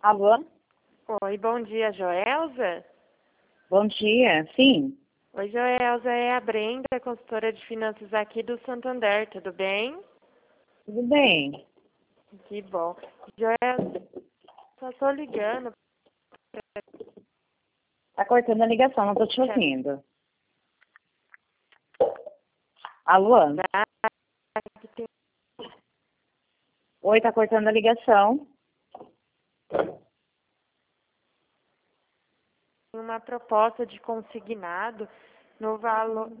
Alô? Oi, bom dia, Joelza. Bom dia, sim. Oi, Joelza, é a Brenda, consultora de finanças aqui do Santander, tudo bem? Tudo bem? Que bom. Joelza, só estou ligando Tá cortando a ligação, não tô te ouvindo. Alô? para que tem Oi, tá cortando a ligação. uma proposta de consignado no valor